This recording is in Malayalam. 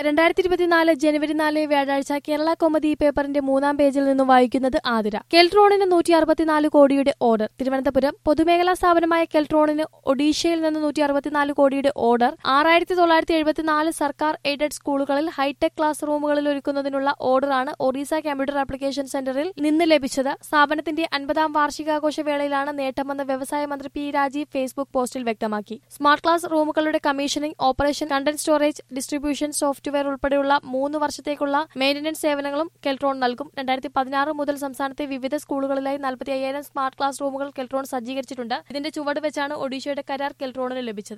2024 ജനുവരി 4 വ്യാഴാഴ്ച കേരള കൗമുദി പേപ്പറിന്റെ 3-ാം പേജിൽ നിന്നും വായിക്കുന്നത് ആതിര. കെൽട്രോണിന് 164 കോടിയുടെ ഓർഡർ. തിരുവനന്തപുരം പൊതുമേഖലാ സ്ഥാപനമായ കെൽട്രോണിന് ഒഡീഷയിൽ നിന്ന് 164 കോടിയുടെ ഓർഡർ 6974 സർക്കാർ എയ്ഡഡ് സ്കൂളുകളിൽ ഹൈടെക് ക്ലാസ് റൂമുകളിൽ ഒരുക്കുന്നതിനുള്ള ഓർഡറാണ് ഒറീസ കമ്പ്യൂട്ടർ ആപ്ലിക്കേഷൻ സെന്ററിൽ നിന്ന് ലഭിച്ചത്. സ്ഥാപനത്തിന്റെ 50-ാം വാർഷികാഘോഷ വേളയിലാണ് നേട്ടമെന്ന് വ്യവസായ മന്ത്രി പി രാജീവ് ഫേസ്ബുക്ക് പോസ്റ്റിൽ വ്യക്തമാക്കി. സ്മാർട്ട് ക്ലാസ് റൂമുകളുടെ commissioning, operation, content storage, distribution, software ഉൾപ്പെടെയുള്ള 3 വർഷത്തേക്കുള്ള മെയിന്റനൻസ് സേവനങ്ങളും കെൽട്രോൺ നൽകും. 2016 മുതൽ സംസ്ഥാനത്തെ വിവിധ സ്കൂളുകളിലായി 45,000 സ്മാർട്ട് ക്ലാസ് റൂമുകൾ കെൽട്രോൺ സജ്ജീകരിച്ചിട്ടുണ്ട്. ഇതിന്റെ ചുവട് വെച്ചാണ് ഒഡീഷയുടെ കരാർ കെൽട്രോണിന് ലഭിച്ചത്.